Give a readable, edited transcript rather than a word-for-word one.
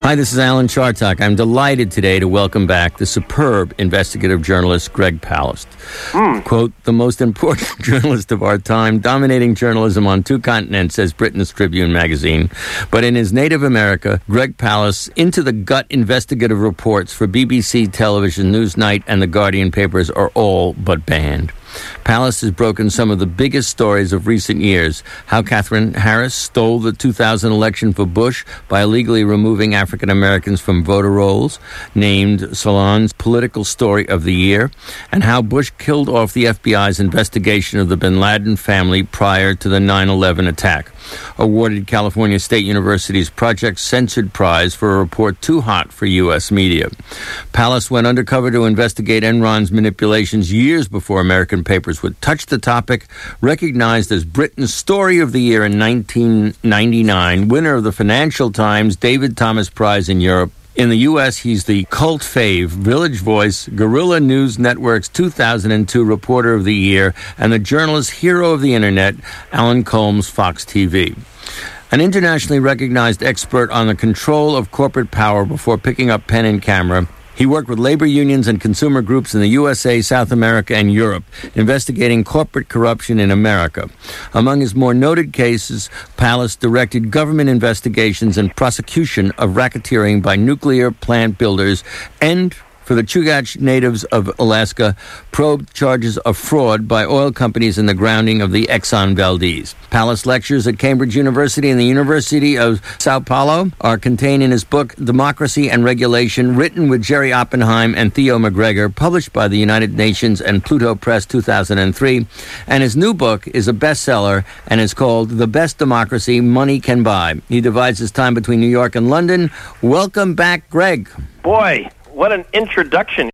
Hi, this is Alan Chartock. I'm delighted today to welcome back the superb investigative journalist Greg Palast. Quote, the most important journalist of our time, dominating journalism on two continents, says Britain's Tribune magazine. But in his native America, Greg Palast's into-the-gut investigative reports for BBC Television, Newsnight, and The Guardian papers are all but banned. Palast has broken some of the biggest stories of recent years. How Catherine Harris stole the 2000 election for Bush by illegally removing African Americans from voter rolls, named Salon's Political Story of the Year, and how Bush killed off the FBI's investigation of the bin Laden family prior to the 9/11 attack. Awarded California State University's Project Censored Prize for a report too hot for U.S. media. Palast went undercover to investigate Enron's manipulations years before American papers would touch the topic. Recognized as Britain's Story of the Year in 1999, winner of the Financial Times David Thomas Prize in Europe. In the U.S., he's the cult fave, Village Voice, Guerrilla News Network's 2002 Reporter of the Year, and the journalist hero of the Internet, Alan Colmes, Fox TV. An internationally recognized expert on the control of corporate power before picking up pen and camera, he worked with labor unions and consumer groups in the USA, South America, and Europe, investigating corporate corruption in America. Among his more noted cases, Palast directed government investigations and prosecution of racketeering by nuclear plant builders and, for the Chugach natives of Alaska, probed charges of fraud by oil companies in the grounding of the Exxon Valdez. Palast lectures at Cambridge University and the University of Sao Paulo are contained in his book, Democracy and Regulation, written with Jerry Oppenheim and Theo McGregor, published by the United Nations and Pluto Press 2003. And his new book is a bestseller and is called The Best Democracy Money Can Buy. He divides his time between New York and London. Welcome back, Greg. Boy, what an introduction.